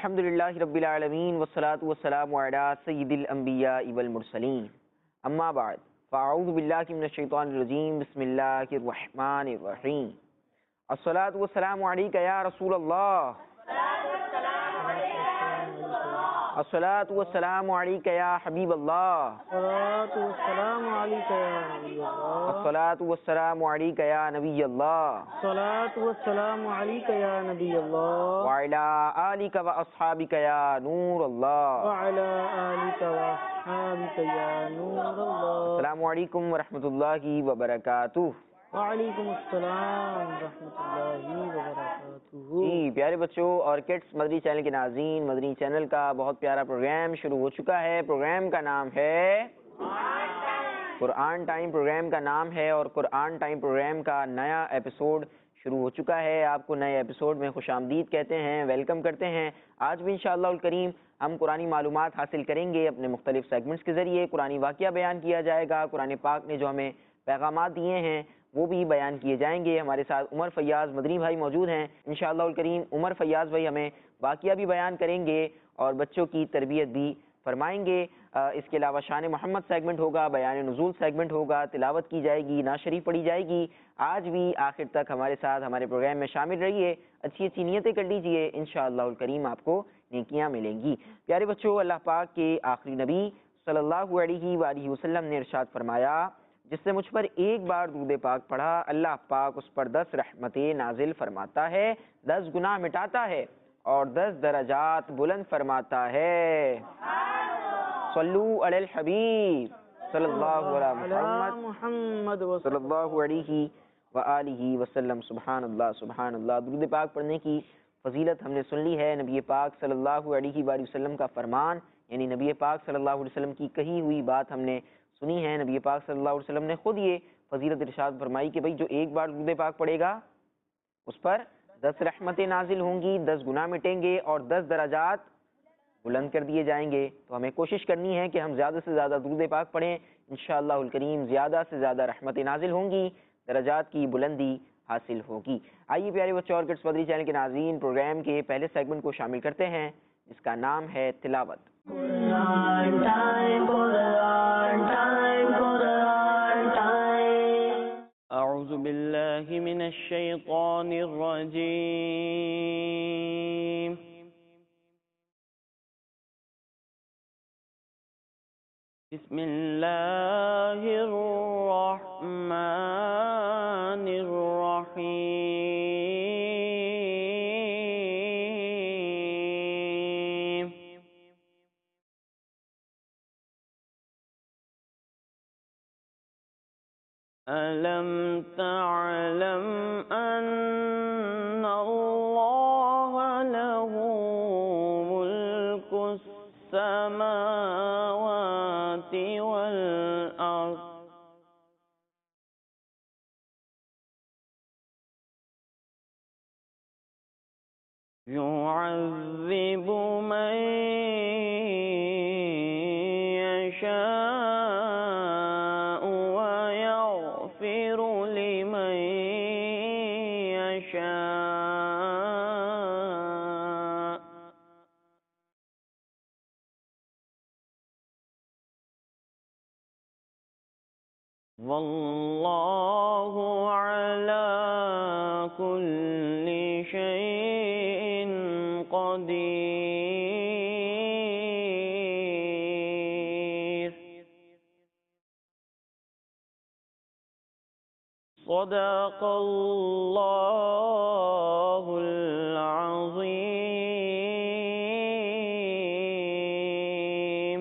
الحمدللہ رب العالمین والصلاة والسلام علی سید الانبیاء والمرسلین اما بعد فاعوذ باللہ من الشیطان الرجیم بسم اللہ الرحمن الرحیم الصلاة والسلام علیک یا رسول اللہ الصلاة والسلام علیک یا حبیب اللہ الصلاة والسلام علیک یا نبی اللہ وعلی آلک و اصحابک یا نور اللہ السلام علیکم ورحمۃ اللہ وبرکاتہ۔ وعلیکم السلام ورحمۃ اللہ وبرکاتہ۔ جی پیارے بچوں اور کڈس، مدنی چینل کے ناظرین، مدنی چینل کا بہت پیارا پروگرام شروع ہو چکا ہے۔ پروگرام کا نام ہے قرآن ٹائم، پروگرام کا نام ہے، اور قرآن ٹائم پروگرام کا نیا ایپیسوڈ شروع ہو چکا ہے۔ آپ کو نئے ایپیسوڈ میں خوش آمدید کہتے ہیں، ویلکم کرتے ہیں۔ آج بھی انشاءاللہ الکریم ہم قرآنی معلومات حاصل کریں گے اپنے مختلف سیگمنٹس کے ذریعے۔ قرآنی واقعہ بیان کیا جائے گا، قرآن پاک نے جو ہمیں پیغامات دیے ہیں وہ بھی بیان کیے جائیں گے۔ ہمارے ساتھ عمر فیاض مدنی بھائی موجود ہیں انشاءاللہ الکریم۔ عمر فیاض بھائی ہمیں واقعہ بھی بیان کریں گے اور بچوں کی تربیت بھی فرمائیں گے۔ اس کے علاوہ شان محمد سیگمنٹ ہوگا، بیان نزول سیگمنٹ ہوگا، تلاوت کی جائے گی، نعت شریف پڑھی جائے گی۔ آج بھی آخر تک ہمارے ساتھ ہمارے پروگرام میں شامل رہیے، اچھی اچھی نیتیں کر لیجئے، انشاءاللہ الکریم آپ کو نیکیاں ملیں گی۔ پیارے بچوں، اللہ پاک کے آخری نبی صلی اللہ علیہ وآلہ وسلم نے ارشاد فرمایا، جس سے مجھ پر ایک بار درود پاک پڑھا، اللہ پاک اس پر 10 رحمتیں نازل فرماتا ہے، 10 گناہ مٹاتا ہے اور 10 درجات بلند فرماتا ہے۔ صلو علی الحبیب صلی اللہ علیہ محمد صلی اللہ علیہ وآلہ وسلم۔ سبحان اللہ سبحان اللہ۔ درود پاک پڑھنے کی فضیلت ہم نے سن لی ہے۔ نبی پاک صلی اللہ علیہ وآلہ وسلم کا فرمان، یعنی نبی پاک صلی اللہ علیہ وسلم کی کہی ہوئی بات ہم نے سنی ہے۔ نبی پاک صلی اللہ علیہ وسلم نے خود یہ فضیلت ارشاد فرمائی کہ بھئی جو ایک بار درود پاک پڑھے گا اس پر 10 رحمتیں نازل ہوں گی، 10 گناہ مٹیں گے اور 10 درجات بلند کر دیے جائیں گے۔ تو ہمیں کوشش کرنی ہے کہ ہم زیادہ سے زیادہ درود پاک پڑھیں، انشاءاللہ الکریم زیادہ سے زیادہ رحمتیں نازل ہوں گی، درجات کی بلندی حاصل ہوگی۔ آئیے پیارے بچوں اور کڈس مدنی چینل کے ناظرین، پروگرام کے پہلے سیگمنٹ کو شامل کرتے ہیں جس کا نام ہے تلاوت۔ اعوذ باللہ من الشیطان الرجیم، بسم اللہ الرحمن الرحیم۔ أَلَمْ تَعْلَمْ أَنَّ اللَّهَ لَهُ مُلْكُ السَّمَاوَاتِ وَالْأَرْضِ يُعَذِّبُ مَن يَشَاءُ وَيَغْفِرُ لِمَن يَشَاءُ وَاللَّهُ عَلَى كُلِّ شَيْءٍ قدیر۔ صدق اللہ العظیم۔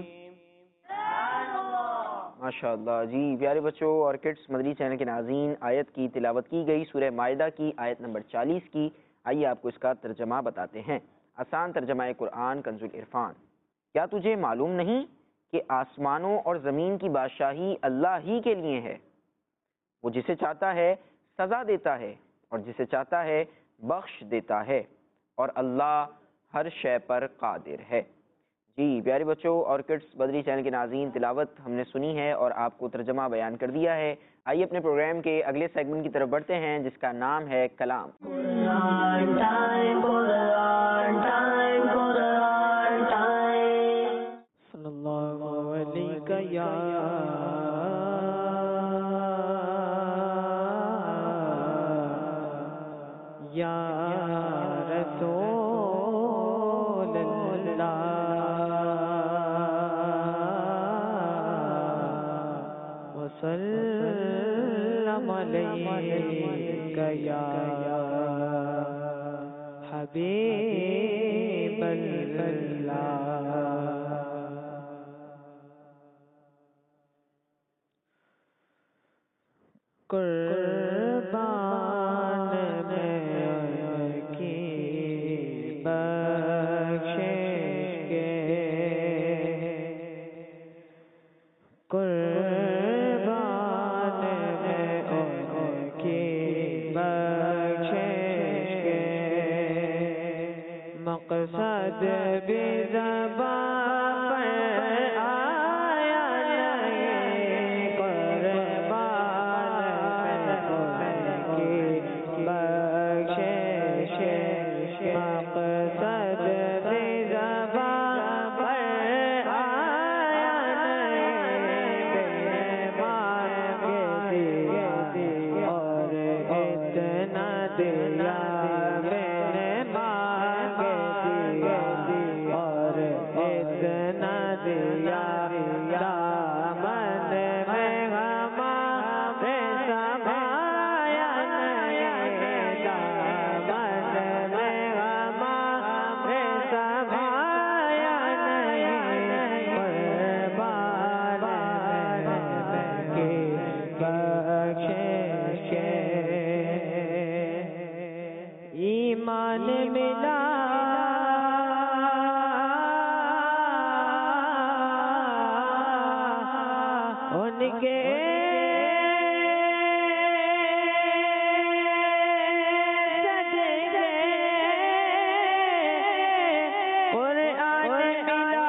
ماشاءاللہ۔ جی پیارے بچوں اور کڈس مدنی چینل کے ناظرین، آیت کی تلاوت کی گئی سورہ مائدہ کی آیت نمبر 40 کی۔ آئیے آپ کو اس کا ترجمہ بتاتے ہیں۔ آسان ترجمہ قرآن کنز العرفان۔ کیا تجھے معلوم نہیں کہ آسمانوں اور زمین کی بادشاہی اللہ ہی کے لیے ہے؟ وہ جسے چاہتا ہے سزا دیتا ہے اور جسے چاہتا ہے بخش دیتا ہے، اور اللہ ہر شے پر قادر ہے۔ جی پیارے بچوں اور کڈس بدری چینل کے ناظرین، تلاوت ہم نے سنی ہے اور آپ کو ترجمہ بیان کر دیا ہے۔ آئیے اپنے پروگرام کے اگلے سیگمنٹ کی طرف بڑھتے ہیں جس کا نام ہے کلام۔ یا رسول اللہ وسلم علیک یا حبیب اللہ. قربان میں کی بخشش کے قربان میں ان کی بخشش کے مقصد بھی زبان پر آیا نہیں. قربان بخشش مقصد بھی زبان پر آیا نہیں. بیمار کے دیا اور اتنا دیا میں مانگ دیا اور اتنا دیا دامن میں ہمارے سمایا نہیں. دامن میں ہمارے سمایا نہیں. قربان کی بخشش کے ایمان ملا ان کے صدقے قرآن ملا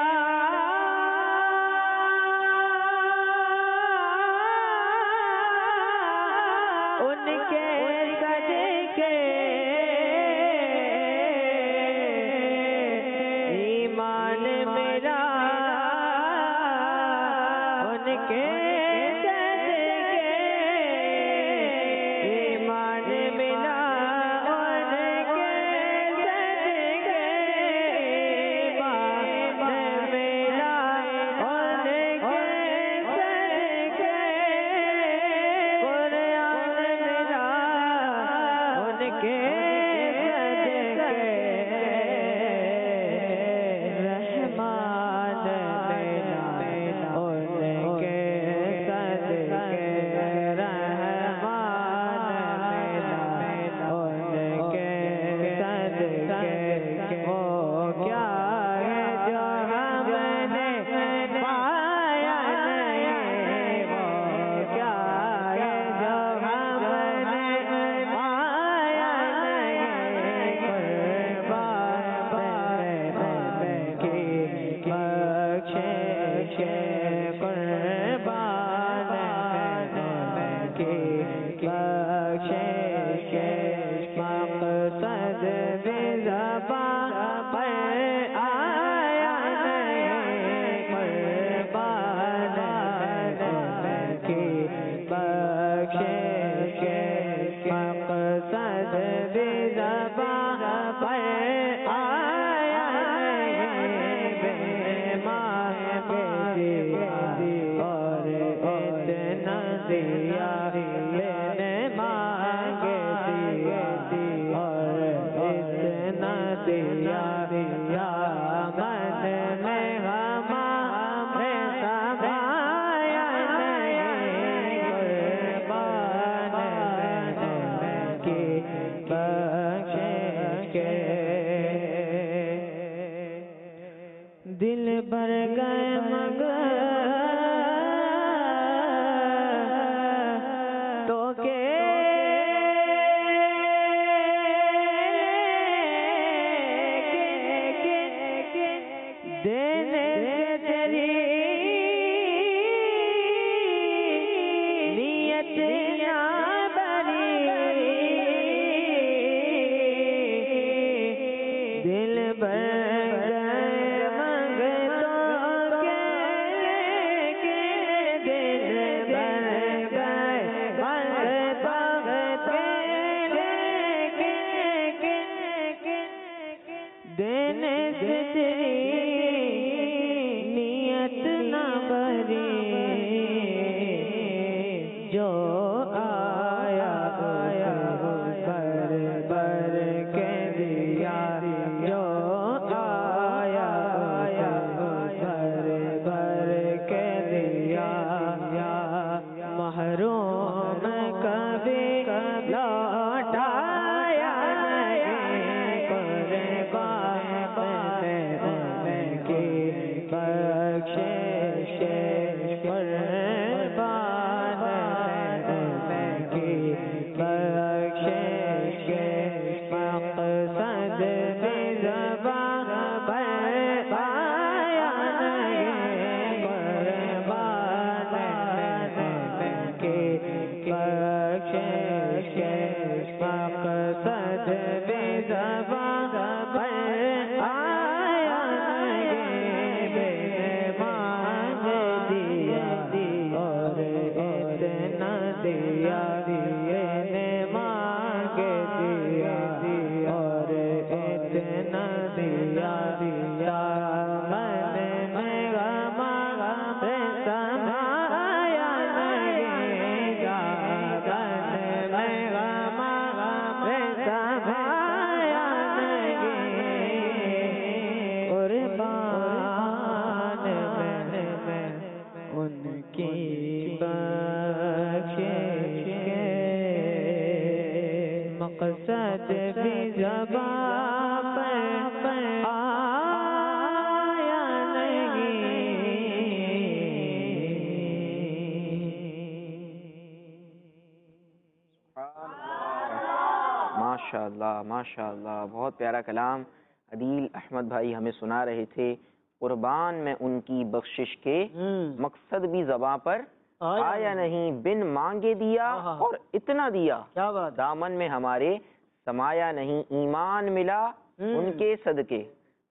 ان کے صدقے ایمان میرا ان کے صدقے ایمان ملا ان کے صدقے ایمان ملا ان کے صدقے قرآن ملا ان کے صدقے رحمان ملا ان کے صدقے رحمان ملا ان کے صدقے وہ کیا ہے جو ہم نے پایا نہیں. وہ کیا ہے جو ہم نے پایا نہیں. قربان کی بخشش قربان کی بخشش مقصد بھی زبان پر آیا نہیں. قربان کی بخشش مقصد بھی زبان پر آیا نہیں. بیمار کے دیا اور اتنا دیا میں مانگ دیا اور اتنا دیا دامن میں ہمارے سمایا نہیں. قربان کی بخشش کے دل بھر گئے مگر تو کہ تیری نیت نہ بری جو آیا بر کے دیا جو آیا بر کے دیا محروم کبھی لوٹایا نہیں قربان ان کی بخشش قربان ان کی بخشش مقصد بھی زبان پر آیا نہیں قربان ان کی بخشش مقصد بھی زبان پر آیا نہیں بے مانگ دیا اور اتنا دیا نے مانگ دیا اور اتنا دیا دامن میں غم سمایا نہیں دامن میں غم سمایا نہیں قربان میں ان کی بخشش کے مقصد بھی زبان پر آیا ماشاء اللہ ماشاء اللہ، بہت پیارا کلام عدیل احمد بھائی ہمیں سنا رہے تھے۔ قربان میں ان کی بخشش کے مقصد بھی زباں پر آیا نہیں، بن مانگے دیا اور اتنا دیا، کیا بات دامن میں ہمارے سمایا نہیں، ایمان ملا ان کے صدقے،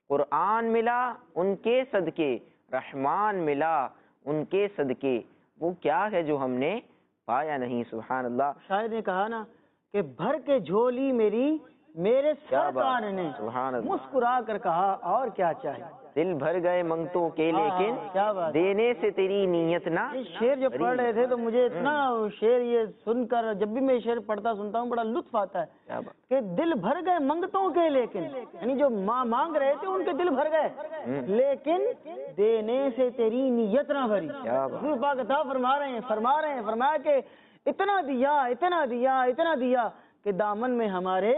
قرآن ملا ان کے صدقے، رحمان ملا ان کے صدقے، وہ کیا ہے جو ہم نے پایا نہیں۔ سبحان اللہ، شاعر نے کہا نا کہ بھر کے جھولی میری میرے سرکار نے سبحان اللہ، مسکرا کر کہا اور کیا چاہیے، دل بھر گئے منگتوں کے لیکن کیا بات، دینے سے تیری نیت نہ۔ یہ شعر جو پڑھ رہے تھے تو مجھے اتنا شعر یہ سن کر، جب بھی میں شعر پڑھتا سنتا ہوں بڑا لطف آتا ہے کیا بات، کہ دل بھر گئے منگتوں کے لیکن، یعنی جو مانگ رہے تھے ان کے دل بھر گئے لیکن دینے سے تیری نیت نہ بھری۔ حضور پاک عطا فرما رہے ہیں فرمایا کہ اتنا دیا اتنا دیا اتنا دیا کہ دامن میں ہمارے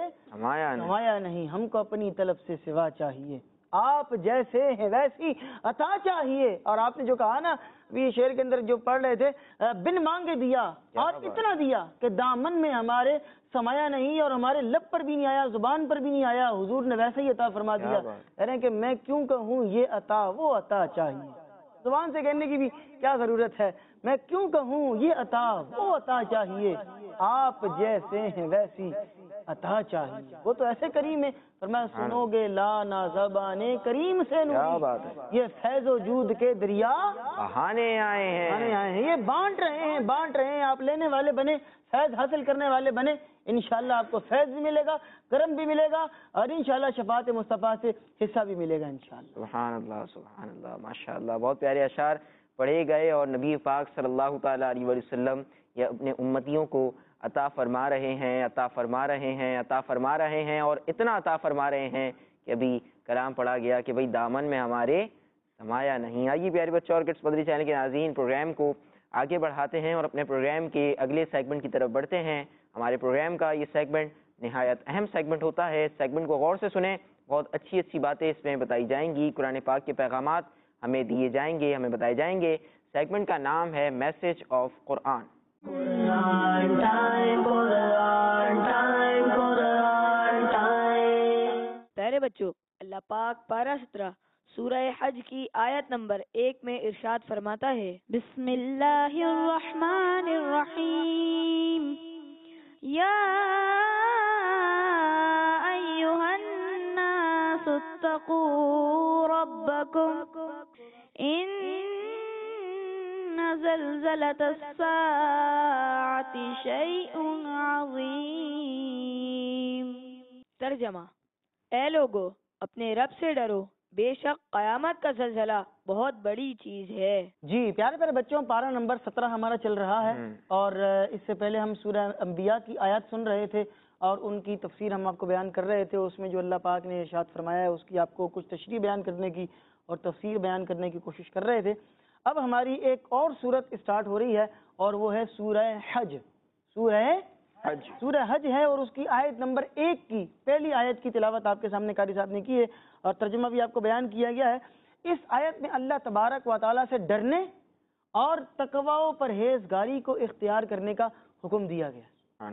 سمایا نہیں، ہم کو اپنی طلب سے سوا چاہیے، آپ جیسے ہیں ویسی عطا چاہیے۔ اور آپ نے جو کہا نا ابھی شعر کے اندر جو پڑھ رہے تھے، بن مانگے دیا اور اتنا دیا کہ دامن میں ہمارے سمایا نہیں، اور ہمارے لب پر بھی نہیں آیا، زبان پر بھی نہیں آیا، حضور نے ویسے ہی عطا فرما دیا۔ کہہ رہے ہیں کہ میں کیوں کہوں یہ عطا وہ عطا چاہیے، زبان سے کہنے کی بھی کیا ضرورت ہے، میں کیوں کہوں یہ عطا وہ عطا چاہیے، آپ جیسے ہیں ویسی عطا چاہیے، وہ تو ایسے کریم ہے۔ فرمایا سنو گے لانا زبان کریم سے نوری، یہ فیض و جود کے دریا بہانے آئے ہیں، یہ بانٹ رہے ہیں، آپ لینے والے بنے، فیض حاصل کرنے والے بنے، انشاءاللہ آپ کو فیض بھی ملے گا، کرم بھی ملے گا، اور انشاءاللہ شفاعت مصطفیٰ سے حصہ بھی ملے گا انشاءاللہ۔ سبحان اللہ ماشاءاللہ، بہت پیارے اشعار پڑھے گئے، اور نبی پاک صلی اللہ تعالیٰ علیہ وسلم یہ اپنے امتیوں کو عطا فرما رہے ہیں، اور اتنا عطا فرما رہے ہیں کہ ابھی کلام پڑھا گیا کہ بھئی دامن میں ہمارے سمایا نہیں۔ آئیے پیارے بچوں اور کڈس مدری چینل کے ناظرین، پروگرام کو آگے بڑھاتے ہیں اور اپنے پروگرام کے اگلے سیگمنٹ کی طرف بڑھتے ہیں۔ ہمارے پروگرام کا یہ سیگمنٹ نہایت اہم سیگمنٹ ہوتا ہے، اس سیگمنٹ کو غور سے سنیں، بہت اچھی باتیں اس میں بتائی جائیں گی، قرآن پاک کے پیغامات ہمیں دیے جائیں گے، ہمیں بتائے جائیں گے۔ سیگمنٹ کا نام ہے میسج آف قرآن۔ پیارے بچوں، اللہ پاک پارہ 17 سورہ حج کی آیت نمبر 1 میں ارشاد فرماتا ہے، بسم اللہ الرحمن الرحیم، یا ایہا الناس اتقوا ربکم ان زلزلۃ الساعۃ شیء عظیم۔ ترجمہ، اے لوگو، اپنے رب سے ڈرو، بے شک قیامت کا زلزلہ بہت بڑی چیز ہے۔ جی پیارے پیارے بچوں، پارہ نمبر 17 ہمارا چل رہا ہے، اور اس سے پہلے ہم سورہ انبیاء کی آیات سن رہے تھے اور ان کی تفسیر ہم آپ کو بیان کر رہے تھے۔ اس میں جو اللہ پاک نے ارشاد فرمایا ہے اس کی آپ کو کچھ تشریح بیان کرنے کی اور تفسیر بیان کرنے کی کوشش کر رہے تھے۔ اب ہماری ایک اور سورت اسٹارٹ ہو رہی ہے اور وہ ہے سورہ حج۔ سورہ حج ہے اور اس کی آیت نمبر 1 کی پہلی آیت کی تلاوت آپ کے سامنے قاری صاحب نے کی ہے اور ترجمہ بھی آپ کو بیان کیا گیا ہے۔ اس آیت میں اللہ تبارک و تعالیٰ سے ڈرنے اور تقوی و پرہیزگاری کو اختیار کرنے کا حکم دیا گیا۔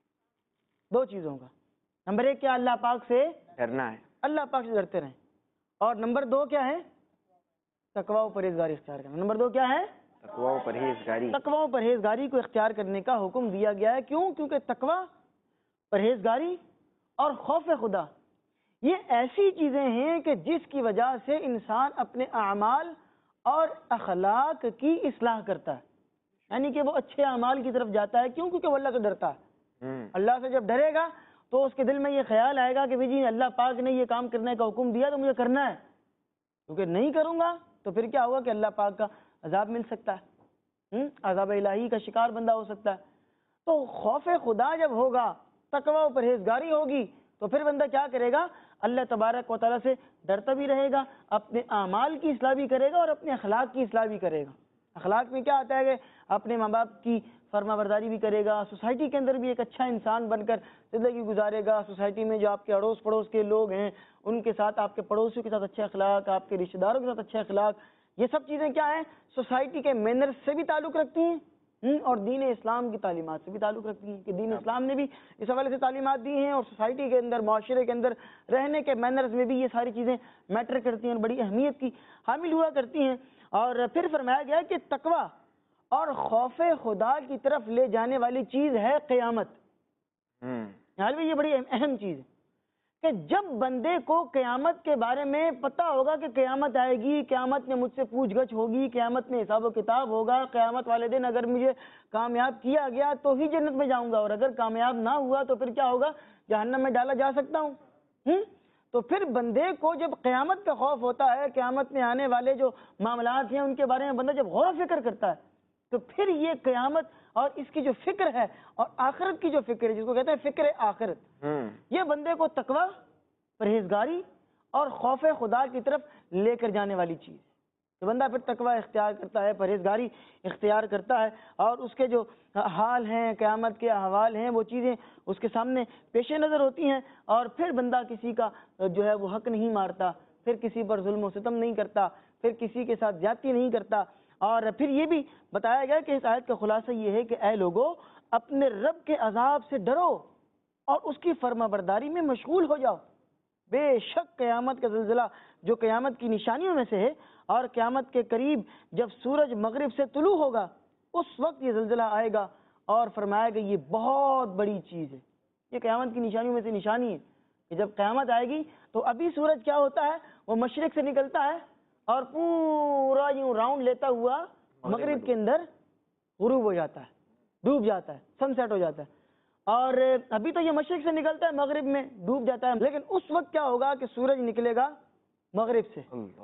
دو چیزوں کا، نمبر 1 کیا؟ اللہ پاک سے ڈرنا ہے، اللہ پاک سے ڈرتے رہیں، اور نمبر 2 کیا ہے؟ تقوی و پرہیزگاری اختیار کرنا۔ نمبر 2 کیا ہے؟ تقوی و پرہیزگاری۔ تقوی و پرہیزگاری کو اختیار کرنے کا حکم دیا گیا ہے۔ کیوں؟ کیونکہ تقوی، پرہیزگاری اور خوف خدا یہ ایسی چیزیں ہیں کہ جس کی وجہ سے انسان اپنے اعمال اور اخلاق کی اصلاح کرتا ہے، یعنی کہ وہ اچھے اعمال کی طرف جاتا ہے۔ کیوں؟ کیونکہ وہ اللہ سے ڈرتا ہے۔ اللہ سے جب ڈرے گا تو اس کے دل میں یہ خیال آئے گا کہ جی اللہ پاک نے یہ کام کرنے کا حکم دیا تو مجھے کرنا ہے، کیونکہ نہیں کروں گا تو پھر کیا ہوگا کہ اللہ پاک کا عذاب مل سکتا ہے، عذاب الہی کا شکار بندہ ہو سکتا ہے۔ تو خوف خدا جب ہوگا، تقوی و پرہیزگاری ہوگی، تو پھر بندہ کیا کرے گا؟ اللہ تبارک و تعالیٰ سے ڈرتا بھی رہے گا، اپنے اعمال کی اصلاح بھی کرے گا اور اپنے اخلاق کی اصلاح بھی کرے گا۔ اخلاق میں کیا آتا ہے کہ اپنے ماں باپ کی فرما برداری بھی کرے گا، سوسائٹی کے اندر بھی ایک اچھا انسان بن کر زندگی گزارے گا، سوسائٹی میں جو آپ کے اڑوس پڑوس کے لوگ ہیں ان کے ساتھ، آپ کے پڑوسیوں کے ساتھ اچھے اخلاق، آپ کے رشتہ داروں کے ساتھ اچھے اخلاق، یہ سب چیزیں کیا ہیں؟ سوسائٹی کے مینرز سے بھی تعلق رکھتی ہیں اور دین اسلام کی تعلیمات سے بھی تعلق رکھتی ہیں، کہ دین اسلام نے بھی اس حوالے سے تعلیمات دی ہیں اور سوسائٹی کے اندر، معاشرے کے اندر رہنے کے مینرز میں بھی یہ ساری چیزیں میٹر کرتی ہیں اور بڑی اہمیت کی حامل ہوا کرتی ہیں۔ اور پھر فرمایا گیا کہ تقوی اور خوف خدا کی طرف لے جانے والی چیز ہے قیامت۔ یعنی یہ بڑی اہم چیز ہے کہ جب بندے کو قیامت کے بارے میں پتہ ہوگا کہ قیامت آئے گی، قیامت میں مجھ سے پوچھ گچھ ہوگی، قیامت میں حساب و کتاب ہوگا، قیامت والے دن اگر مجھے کامیاب کیا گیا تو ہی جنت میں جاؤں گا، اور اگر کامیاب نہ ہوا تو پھر کیا ہوگا؟ جہنم میں ڈالا جا سکتا ہوں۔ تو پھر بندے کو جب قیامت کا خوف ہوتا ہے، قیامت میں آنے والے جو معاملات ہیں ان کے بارے میں بندہ جب غور و فکر کرتا ہے تو پھر یہ قیامت اور اس کی جو فکر ہے اور آخرت کی جو فکر ہے، جس کو کہتے ہیں فکر آخرت، یہ بندے کو تقوی، پرہیزگاری اور خوف خدا کی طرف لے کر جانے والی چیز ہے۔ تو بندہ پھر تقوی اختیار کرتا ہے، پرہیزگاری اختیار کرتا ہے، اور اس کے جو حال ہیں، قیامت کے احوال ہیں، وہ چیزیں اس کے سامنے پیش نظر ہوتی ہیں، اور پھر بندہ کسی کا جو ہے وہ حق نہیں مارتا، پھر کسی پر ظلم و ستم نہیں کرتا، پھر کسی کے ساتھ زیادتی نہیں کرتا۔ اور پھر یہ بھی بتایا گیا کہ اس آیت کا خلاصہ یہ ہے کہ اے لوگو، اپنے رب کے عذاب سے ڈرو اور اس کی فرما برداری میں مشغول ہو جاؤ۔ بے شک قیامت کا زلزلہ جو قیامت کی نشانیوں میں سے ہے، اور قیامت کے قریب جب سورج مغرب سے طلوع ہوگا اس وقت یہ زلزلہ آئے گا، اور فرمایا کہ یہ بہت بڑی چیز ہے۔ یہ قیامت کی نشانیوں میں سے نشانی ہے کہ جب قیامت آئے گی تو ابھی سورج کیا ہوتا ہے؟ وہ مشرق سے نکلتا ہے اور پورا یوں راؤنڈ لیتا ہوا مغرب کے اندر غروب ہو جاتا ہے، ڈوب جاتا ہے، سن سیٹ ہو جاتا ہے۔ اور ابھی تو یہ مشرق سے نکلتا ہے، مغرب میں ڈوب جاتا ہے، لیکن اس وقت کیا ہوگا کہ سورج نکلے گا مغرب سے،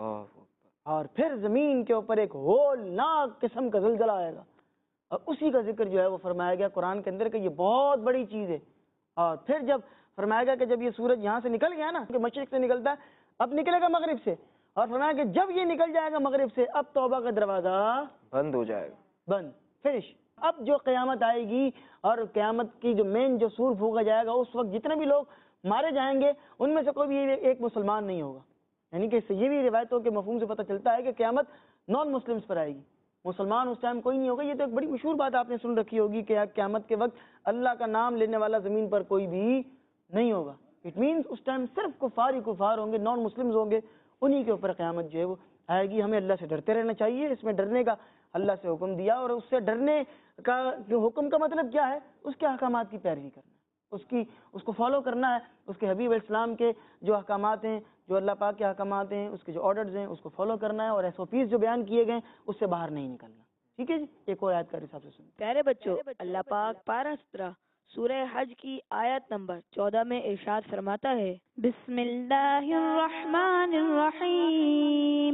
اور پھر زمین کے اوپر ایک ہولناک قسم کا زلزلہ آئے گا، اور اسی کا ذکر جو ہے وہ فرمایا گیا قرآن کے اندر کہ یہ بہت بڑی چیز ہے۔ اور پھر جب فرمایا گیا کہ جب یہ سورج یہاں سے نکل گیا نا، کہ مشرق سے نکلتا ہے، اب نکلے گا مغرب سے، اور فرمایا کہ جب یہ نکل جائے گا مغرب سے اب توبہ کا دروازہ بند ہو جائے گا، بند، فنش۔ اب جو قیامت آئے گی اور قیامت کی جو مین جو سور پھونکا جائے گا، اس وقت جتنے بھی لوگ مارے جائیں گے ان میں سے کوئی بھی ایک مسلمان نہیں ہوگا۔ یعنی کہ اس سے یہ بھی روایتوں کے مفہوم سے پتہ چلتا ہے کہ قیامت نان مسلمس پر آئے گی، مسلمان اس ٹائم کوئی نہیں ہوگا۔ یہ تو ایک بڑی مشہور بات آپ نے سن رکھی ہوگی کہ قیامت کے وقت اللہ کا نام لینے والا زمین پر کوئی بھی نہیں ہوگا۔ اٹ مینس اس ٹائم صرف کفار ہی کفار ہوں گے، نان مسلمز ہوں گے، انہی کے اوپر قیامت جو ہے وہ آئے گی۔ ہمیں اللہ سے ڈرتے رہنا چاہیے، اس میں ڈرنے کا اللہ سے حکم دیا، اور اس سے ڈرنے کا جو حکم کا مطلب کیا ہے؟ اس کے احکامات کی پیروی کرنا، اس کو فالو کرنا ہے، اس کے حبیب علیہ السلام کے جو احکامات ہیں، جو اللہ پاک کے احکامات ہیں، اس کے جو آرڈرز ہیں اس کو فالو کرنا ہے، اور SOPs جو بیان کیے گئے اس سے باہر نہیں نکلنا۔ ٹھیک ہے جی، ایک اور آیت کا حساب سے سنیں۔ پیارے بچوں، اللہ پاک پارہ 17 سورہ حج کی آیت نمبر 14 میں ارشاد فرماتا ہے بسم اللہ الرحمن الرحیم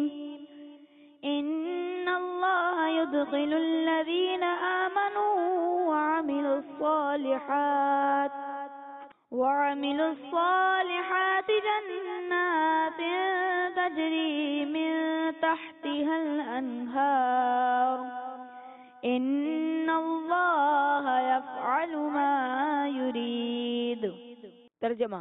ان اللہ يدخل الذین آمنوا وعملوا الصالحات جنات تجری من تحتها الانہار ان اللہ یفعل ما یرید۔ ترجمہ: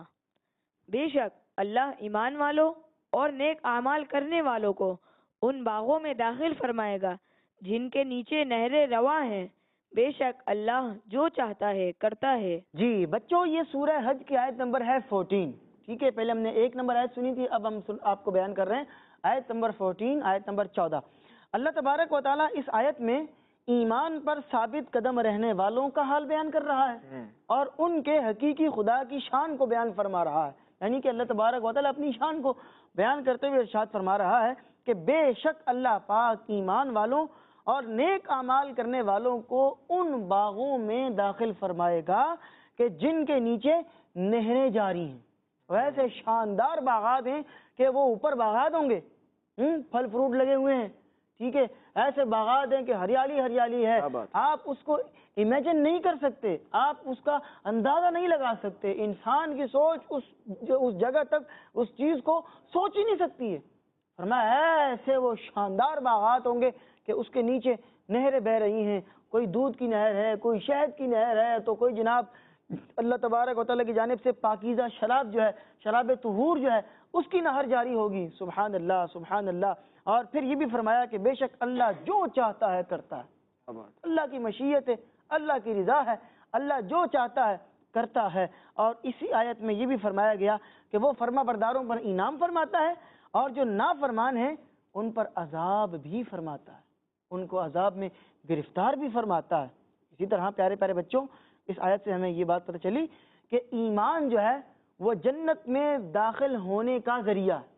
بے شک اللہ ایمان والوں اور نیک اعمال کرنے والوں کو ان باغوں میں داخل فرمائے گا جن کے نیچے نہریں رواں ہیں، بے شک اللہ جو چاہتا ہے کرتا ہے۔ جی بچوں، یہ سورہ حج کی آیت نمبر ہے 14، ٹھیک ہے؟ پہلے ہم نے 1 نمبر آیت سنی تھی، اب ہم آپ کو بیان کر رہے ہیں آیت نمبر 14، آیت نمبر 14۔ اللہ تبارک و تعالیٰ اس آیت میں ایمان پر ثابت قدم رہنے والوں کا حال بیان کر رہا ہے اور ان کے حقیقی خدا کی شان کو بیان فرما رہا ہے، یعنی کہ اللہ تبارک و تعالیٰ اپنی شان کو بیان کرتے ہوئے ارشاد فرما رہا ہے کہ بے شک اللہ پاک ایمان والوں اور نیک اعمال کرنے والوں کو ان باغوں میں داخل فرمائے گا کہ جن کے نیچے نہریں جاری ہیں۔ ویسے شاندار باغات ہیں کہ وہ اوپر باغات ہوں گے، پھل فروٹ لگے ہوئے ہیں، ٹھیک ہے؟ ایسے باغات ہیں کہ ہریالی ہریالی ہے، آپ اس کو امیجن نہیں کر سکتے، آپ اس کا اندازہ نہیں لگا سکتے، انسان کی سوچ اس جگہ تک اس چیز کو سوچ ہی نہیں سکتی ہے۔ فرمایا ایسے وہ شاندار باغات ہوں گے کہ اس کے نیچے نہریں بہ رہی ہیں، کوئی دودھ کی نہر ہے، کوئی شہد کی نہر ہے، تو کوئی جناب اللہ تبارک و تعالیٰ کی جانب سے پاکیزہ شراب جو ہے، شراب طہور جو ہے، اس کی نہر جاری ہوگی۔ سبحان اللہ، سبحان اللہ۔ اور پھر یہ بھی فرمایا کہ بے شک اللہ جو چاہتا ہے کرتا ہے، اللہ کی مشیت ہے، اللہ کی رضا ہے، اللہ جو چاہتا ہے کرتا ہے۔ اور اسی آیت میں یہ بھی فرمایا گیا کہ وہ فرما برداروں پر انعام فرماتا ہے اور جو نافرمان ہیں ان پر عذاب بھی فرماتا ہے، ان کو عذاب میں گرفتار بھی فرماتا ہے۔ اسی طرح پیارے پیارے بچوں، اس آیت سے ہمیں یہ بات پتہ چلی کہ ایمان جو ہے وہ جنت میں داخل ہونے کا ذریعہ ہے۔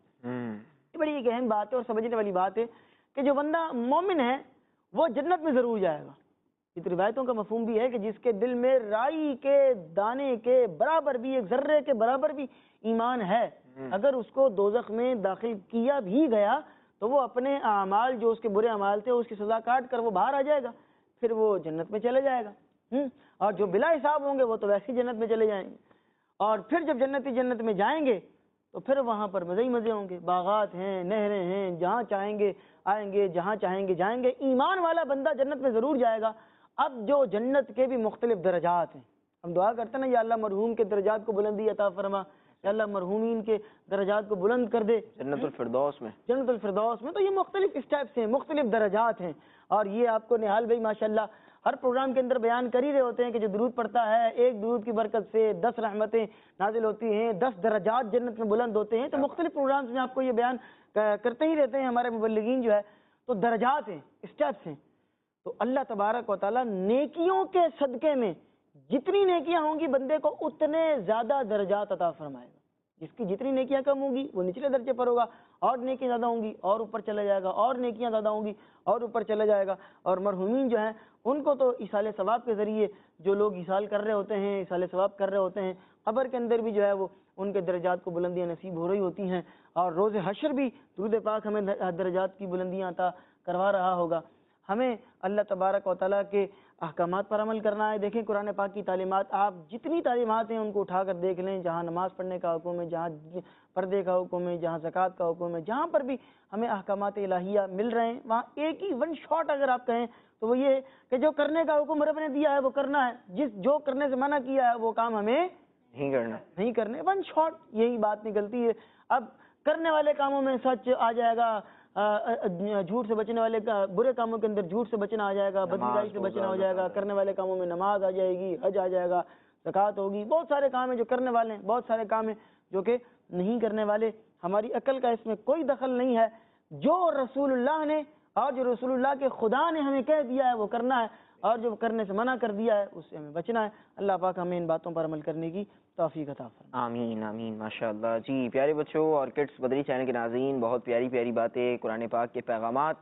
یہ بڑی ایک اہم بات ہے اور سمجھنے والی بات ہے کہ جو بندہ مومن ہے وہ جنت میں ضرور جائے گا۔ اس روایتوں کا مفہوم بھی ہے کہ جس کے دل میں رائی کے دانے کے برابر بھی، ایک ذرے کے برابر بھی ایمان ہے، اگر اس کو دوزخ میں داخل کیا بھی گیا تو وہ اپنے اعمال جو اس کے برے اعمال تھے اس کی سزا کاٹ کر وہ باہر آ جائے گا، پھر وہ جنت میں چلے جائے گا۔ اور جو بلا حساب ہوں گے وہ تو ویسے ہی جنت میں چلے جائیں گے، اور پھر جب جنتی جنت میں جائیں گے تو پھر وہاں پر مزے ہی مزے ہوں گے، باغات ہیں، نہریں ہیں، جہاں چاہیں گے آئیں گے، جہاں چاہیں گے جائیں گے۔ ایمان والا بندہ جنت میں ضرور جائے گا۔ اب جو جنت کے بھی مختلف درجات ہیں، ہم دعا کرتے ہیں نا یا اللہ مرحوم کے درجات کو بلندی عطا فرما، یا اللہ مرحومین کے درجات کو بلند کر دے جنت الفردوس میں۔ جنت الفردوس میں تو یہ مختلف اسٹیپس ہیں، مختلف درجات ہیں، اور یہ آپ کو نہال بھائی ماشاءاللہ ہر پروگرام کے اندر بیان کر ہی رہے ہوتے ہیں کہ جو درود پڑھتا ہے، ایک درود کی برکت سے 10 رحمتیں نازل ہوتی ہیں، 10 درجات جنت میں بلند ہوتے ہیں۔ تو مختلف پروگرامز میں آپ کو یہ بیان کرتے ہی رہتے ہیں ہمارے مبلغین جو ہے، تو درجات ہیں، اسٹیپس ہیں۔ تو اللہ تبارک و تعالیٰ نیکیوں کے صدقے میں جتنی نیکیاں ہوں گی بندے کو اتنے زیادہ درجات عطا فرمائے گا۔ جس کی جتنی نیکیاں کم ہوں گی وہ نچلے درجے پر ہوگا، اور نیکیاں زیادہ ہوں گی اور اوپر چلا جائے گا، اور نیکیاں زیادہ ہوں گی اور اوپر چلا جائے گا۔ اور مرحومین جو ہیں ان کو تو ایصال ثواب کے ذریعے جو لوگ ایصال کر رہے ہوتے ہیں، ایصال ثواب کر رہے ہوتے ہیں، قبر کے اندر بھی جو ہے وہ ان کے درجات کو بلندیاں نصیب ہو رہی ہوتی ہیں، اور روز حشر بھی درود پاک ہمیں درجات کی بلندیاں عطا کروا رہا ہوگا۔ ہمیں اللہ تبارک و تعالیٰ کے احکامات پر عمل کرنا ہے۔ دیکھیں قرآن پاک کی تعلیمات، آپ جتنی تعلیمات ہیں ان کو اٹھا کر دیکھ لیں، جہاں نماز پڑھنے کا حکم ہے، جہاں پردے کا حکم ہے، جہاں زکوٰۃ کا حکم ہے، جہاں پر بھی ہمیں احکامات الہیہ مل رہے ہیں وہاں ایک ہی ون شاٹ اگر آپ کہیں تو وہ یہ ہے کہ جو کرنے کا حکم رب نے دیا ہے وہ کرنا ہے، جو کرنے سے منع کیا ہے وہ کام ہمیں نہیں کرنے، ون شاٹ یہی بات نکلتی ہے۔ اب کرنے والے کاموں میں سچ آ جائے گا، جھوٹ سے بچنے والے برے کاموں کے اندر جھوٹ سے بچنا آ جائے گا، بدنیتی سے بچنا ہو جائے گا، کرنے والے کاموں میں نماز آ جائے گی، حج آ جائے گا، زکوٰۃ ہوگی، بہت سارے کام ہیں جو کرنے والے ہیں، بہت سارے کام ہیں جو کہ نہیں کرنے والے۔ ہماری عقل کا اس میں کوئی دخل نہیں ہے، جو رسول اللہ نے اور جو رسول اللہ کے خدا نے ہمیں کہہ دیا ہے وہ کرنا ہے، اور جو کرنے سے منع کر دیا ہے اس سے ہمیں بچنا ہے۔ اللہ پاک ہمیں ان باتوں پر عمل کرنے کی توفیق عطا فرمائے۔ آمین آمین ماشاءاللہ۔ جی پیارے بچوں اور کڈس بدری چینل کے ناظرین، بہت پیاری پیاری باتیں، قرآن پاک کے پیغامات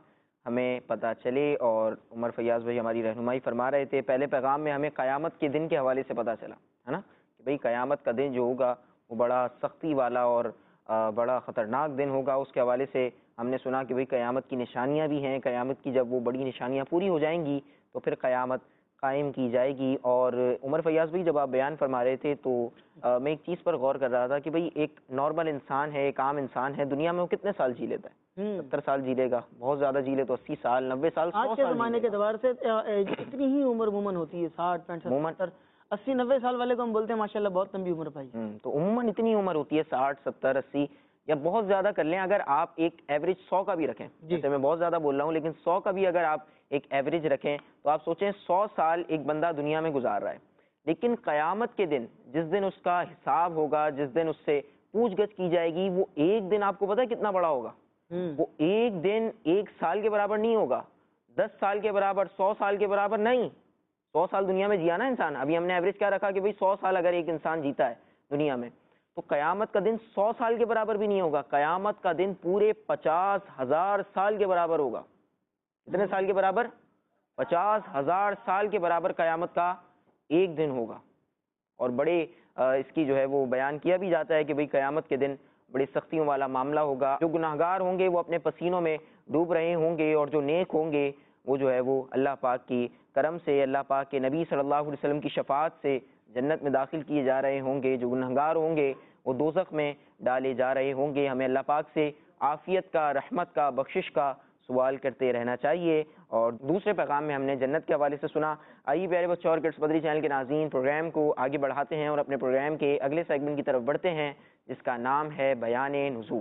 ہمیں پتہ چلے. اور عمر فیاض بھائی ہماری رہنمائی فرما رہے تھے. پہلے پیغام میں ہمیں قیامت کے دن کے حوالے سے پتہ چلا ہے نا کہ بھئی قیامت کا دن جو ہوگا وہ بڑا سختی والا اور بڑا خطرناک دن ہوگا. اس کے حوالے سے ہم نے سنا کہ بھئی قیامت کی نشانیاں بھی ہیں. قیامت کی جب وہ بڑی نشانیاں پوری ہو جائیں گی تو پھر قیامت قائم کی جائے گی. اور عمر فیاض بھائی جب آپ بیان فرما رہے تھے تو میں ایک چیز پر غور کر رہا تھا کہ بھئی ایک نارمل انسان ہے, ایک عام انسان ہے, دنیا میں وہ کتنے سال جی لیتا ہے؟ 70 سال جی لے گا, بہت زیادہ جی لے تو 80 سال, 90 سال, 100 آج کے سال زمانے کے اعتبار سے اتنی ہی عمر عموماً ہوتی ہے, 60 65 70 80 90 سال والے کو ہم بولتے ہیں ماشاءاللہ بہت لمبی عمر پائی. تو عموماً اتنی عمر ہوتی ہے 60 70 80 یا بہت زیادہ کر لیں. اگر آپ ایک ایوریج 100 کا بھی رکھیں, جیسے میں بہت زیادہ بول رہا ہوں لیکن 100 کا بھی اگر آپ ایک ایوریج رکھیں تو آپ سوچیں 100 سال ایک بندہ دنیا میں گزار رہا ہے. لیکن قیامت کے دن جس دن اس کا حساب ہوگا, جس دن اس سے پوچھ گچھ کی جائے گی, وہ ایک دن آپ کو پتہ ہے کتنا بڑا ہوگا؟ وہ ایک دن 1 سال کے برابر نہیں ہوگا, 10 سال کے برابر, 100 سال کے برابر نہیں. 100 سال دنیا میں جیا نا انسان, ابھی ہم نے ایوریج کیا رکھا کہ بھئی 100 سال اگر ایک انسان جیتا ہے دنیا میں تو قیامت کا دن 100 سال کے برابر بھی نہیں ہوگا. قیامت کا دن پورے 50,000 سال کے برابر ہوگا. کتنے سال کے برابر؟ 50,000 سال کے برابر قیامت کا ایک دن ہوگا. اور بڑے اس کی جو ہے وہ بیان کیا بھی جاتا ہے کہ بھئی قیامت کے دن بڑی سختیوں والا معاملہ ہوگا. جو گناہگار ہوں گے وہ اپنے پسینوں میں ڈوب رہے ہوں گے, اور جو نیک ہوں گے وہ جو ہے وہ اللہ پاک کی کرم سے, اللہ پاک کے نبی صلی اللہ علیہ وسلم کی شفاعت سے جنت میں داخل کیے جا رہے ہوں گے. جو گنہگار ہوں گے وہ دوزخ میں ڈالے جا رہے ہوں گے. ہمیں اللہ پاک سے عافیت کا, رحمت کا, بخشش کا سوال کرتے رہنا چاہیے. اور دوسرے پیغام میں ہم نے جنت کے حوالے سے سنا. آئیے پیارے بچوں اور کڈس مدری چینل کے ناظرین, پروگرام کو آگے بڑھاتے ہیں اور اپنے پروگرام کے اگلے سیگمنٹ کی طرف بڑھتے ہیں جس کا نام ہے بیان نزول.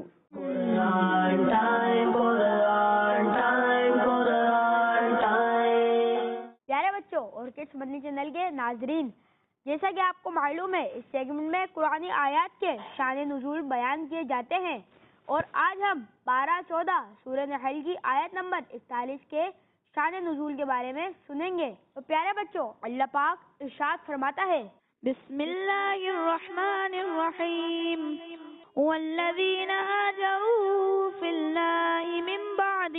پیارے بچوں اور کڈس مدنی چینل کے ناظرین, جیسا کہ آپ کو معلوم ہے اس سیگمنٹ میں قرآنی آیات کے شان نزول بیان کیے جاتے ہیں, اور آج ہم 12-14 سورہ نحل کی آیت نمبر 41 کے شان نزول کے بارے میں سنیں گے. تو پیارے بچوں اللہ پاک ارشاد فرماتا ہے, بسم اللہ الرحمن الرحیم, والذین هاجروا فی اللہ من بعد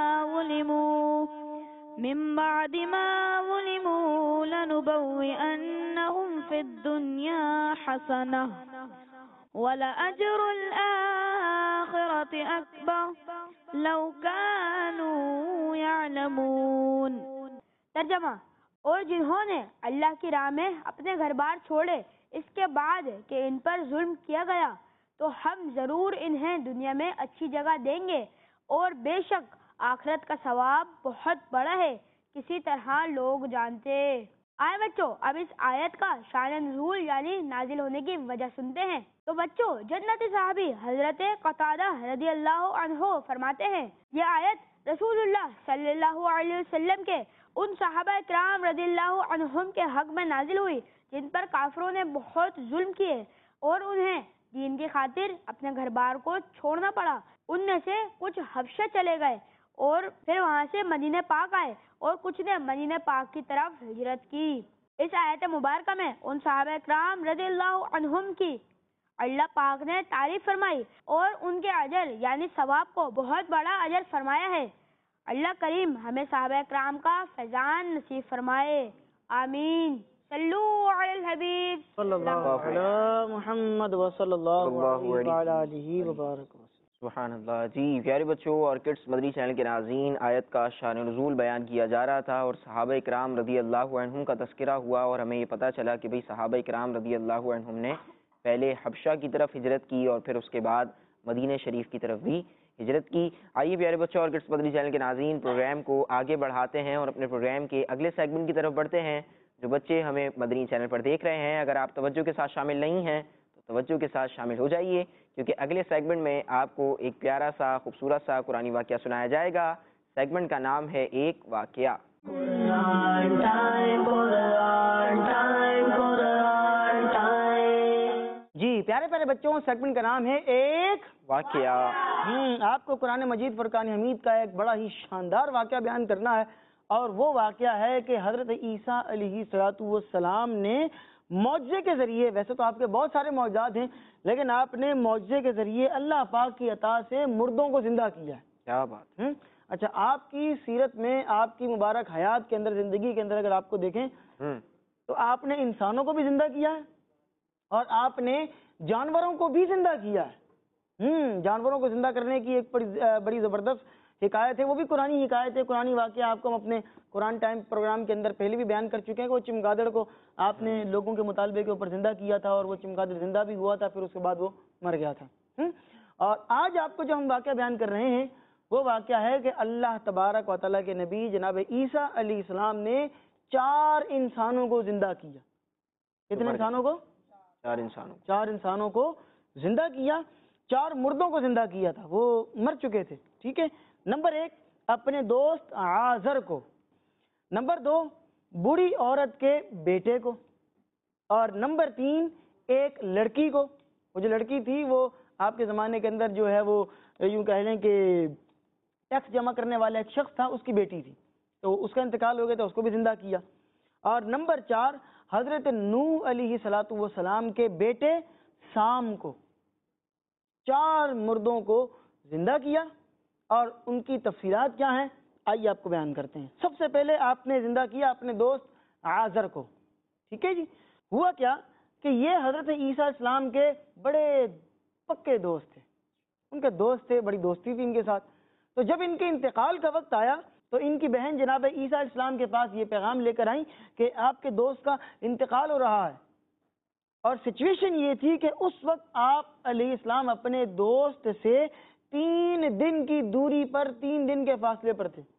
ما ظلموا لنبوئنہم فی الدنیا حسنہ وَلَأَجْرُ الْآخِرَةِ أَكْبَرُ لَوْ كَانُوا يَعْلَمُونَ. ترجمہ, اور جنہوں نے اللہ کی راہ میں اپنے گھر بار چھوڑے اس کے بعد کہ ان پر ظلم کیا گیا, تو ہم ضرور انہیں دنیا میں اچھی جگہ دیں گے, اور بے شک آخرت کا ثواب بہت بڑا ہے, کسی طرح لوگ جانتے. آئے بچوں اب اس آیت کا شان نزول یعنی نازل ہونے کی وجہ سنتے ہیں. تو بچوں جنتی صحابی حضرت قتادہ رضی اللہ عنہ فرماتے ہیں, یہ آیت رسول اللہ صلی اللہ علیہ وسلم کے ان صحابہ کرام رضی اللہ عنہم کے حق میں نازل ہوئی جن پر کافروں نے بہت ظلم کیے اور انہیں دین کی خاطر اپنے گھر بار کو چھوڑنا پڑا. ان میں سے کچھ حبشہ چلے گئے اور پھر وہاں سے مدینہ پاک آئے, اور کچھ نے مدینہ پاک کی طرف ہجرت کی. اس آیت مبارکہ میں ان صحابہ کرام رضی اللہ عنہم کی اللہ پاک نے تعریف فرمائی اور ان کے اجر یعنی ثواب کو بہت بڑا اجر فرمایا ہے. اللہ کریم ہمیں صحابہ کرام کا فیضان نصیب فرمائے, آمین. صلو علی الحبیب صلی اللہ علی محمد وصلی اللہ علیہ وبارک. سبحان اللہ. جی پیارے بچوں اور کڈس مدری چینل کے ناظرین, آیت کا شان نزول بیان کیا جا رہا تھا اور صحابہ کرام رضی اللہ عنہم کا تذکرہ ہوا, اور ہمیں یہ پتہ چلا کہ بھئی صحابہ کرام رضی اللہ عنہم نے پہلے حبشہ کی طرف ہجرت کی اور پھر اس کے بعد مدینہ شریف کی طرف بھی ہجرت کی. آئیے پیارے بچوں اور کڈس مدری چینل کے ناظرین پروگرام کو آگے بڑھاتے ہیں اور اپنے پروگرام کے اگلے سیگمنٹ کی طرف بڑھتے ہیں. جو بچے ہمیں مدنی چینل پر دیکھ رہے ہیں, اگر آپ توجہ کے ساتھ شامل نہیں ہیں تو توجہ کے ساتھ شامل ہو جائیے, کیونکہ اگلے سیگمنٹ میں آپ کو ایک پیارا سا خوبصورت سا قرآنی واقعہ سنایا جائے گا. سیگمنٹ کا نام ہے ایک واقعہ. جی پیارے پیارے بچوں, سیگمنٹ کا نام ہے ایک واقعہ. آپ کو قرآن مجید فرقان حمید کا ایک بڑا ہی شاندار واقعہ بیان کرنا ہے, اور وہ واقعہ ہے کہ حضرت عیسیٰ علیہ السلام نے معجزے کے ذریعے, ویسے تو آپ کے بہت سارے معجزات ہیں لیکن آپ نے معجزے کے ذریعے اللہ پاک کی عطا سے مردوں کو زندہ کیا ہے. کیا بات. اچھا آپ کی سیرت میں، آپ کی مبارک حیات کے اندر، زندگی کے اندر اگر آپ کو دیکھیں تو آپ نے انسانوں کو بھی زندہ کیا ہے اور آپ نے جانوروں کو بھی زندہ کیا ہے۔ جانوروں کو زندہ کرنے کی ایک بڑی زبردست حکایت ہے، وہ بھی قرآنی حکایت ہے، قرآنی واقعہ آپ کو ہم اپنے قرآن ٹائم پروگرام کے اندر پہلے بھی بیان کر چکے ہیں کہ وہ چمگادڑ کو آپ نے لوگوں کے مطالبے کے اوپر زندہ کیا تھا اور وہ چمگادڑ زندہ بھی ہوا تھا، پھر اس کے بعد وہ مر گیا تھا۔ اور آج آپ کو جو ہم واقعہ بیان کر رہے ہیں وہ واقعہ ہے کہ اللہ تبارک و تعالیٰ کے نبی جناب عیسیٰ علیہ السلام نے 4 انسانوں کو زندہ کیا۔ کتنے انسانوں کو؟ 4 انسانوں کو زندہ کیا، 4 مردوں کو زندہ کیا تھا، وہ مر چکے تھے، ٹھیک ہے۔ نمبر 1 اپنے دوست عازر کو، نمبر 2 بوڑھی عورت کے بیٹے کو، اور نمبر 3 ایک لڑکی کو۔ وہ جو لڑکی تھی وہ آپ کے زمانے کے اندر جو ہے وہ یوں کہہ لیں کہ ٹیکس جمع کرنے والا ایک شخص تھا، اس کی بیٹی تھی، تو اس کا انتقال ہو گیا تو اس کو بھی زندہ کیا۔ اور نمبر 4 حضرت نوح علیہ السلام کے بیٹے سام کو، 4 مردوں کو زندہ کیا۔ اور ان کی تفصیلات کیا ہیں آئیے آپ کو بیان کرتے ہیں۔ سب سے پہلے آپ نے زندہ کیا اپنے دوست عازر کو، ٹھیک ہے جی۔ ہوا کیا کہ یہ حضرت عیسیٰ السلام کے بڑے پکے دوست تھے، ان کے دوست تھے، بڑی دوستی تھی ان کے ساتھ۔ تو جب ان کے انتقال کا وقت آیا تو ان کی بہن جناب عیسیٰ علیہ السلام کے پاس یہ پیغام لے کر آئیں کہ آپ کے دوست کا انتقال ہو رہا ہے۔ اور سچویشن یہ تھی کہ اس وقت آپ علیہ السلام اپنے دوست سے 3 دن کی دوری پر، 3 دن کے فاصلے پر تھے،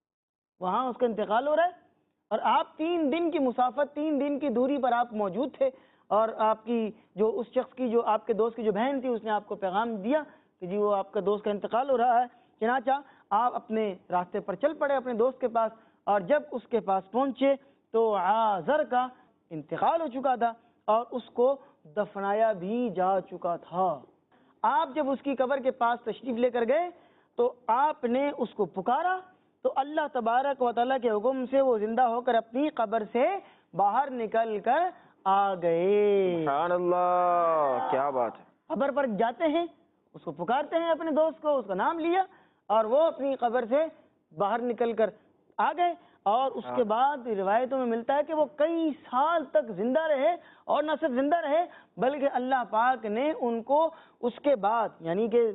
وہاں اس کا انتقال ہو رہا ہے اور آپ 3 دن کی مسافت، 3 دن کی دوری پر آپ موجود تھے، اور آپ کی جو اس شخص کی، جو آپ کے دوست کی جو بہن تھی، اس نے آپ کو پیغام دیا کہ جی وہ آپ کا دوست کا انتقال ہو رہا ہے۔ چنانچہ آپ اپنے راستے پر چل پڑے اپنے دوست کے پاس، اور جب اس کے پاس پہنچے تو عازر کا انتقال ہو چکا تھا اور اس کو دفنایا بھی جا چکا تھا۔ آپ جب اس کی قبر کے پاس تشریف لے کر گئے تو آپ نے اس کو پکارا تو اللہ تبارک و تعالیٰ کے حکم سے وہ زندہ ہو کر اپنی قبر سے باہر نکل کر آ گئے۔ سبحان اللہ، کیا بات ہے۔ قبر پر جاتے ہیں، اس کو پکارتے ہیں اپنے دوست کو، اس کا نام لیا اور وہ اپنی قبر سے باہر نکل کر آ گئے۔ اور اس کے بعد روایتوں میں ملتا ہے کہ وہ کئی سال تک زندہ رہے، اور نہ صرف زندہ رہے بلکہ اللہ پاک نے ان کو اس کے بعد، یعنی کہ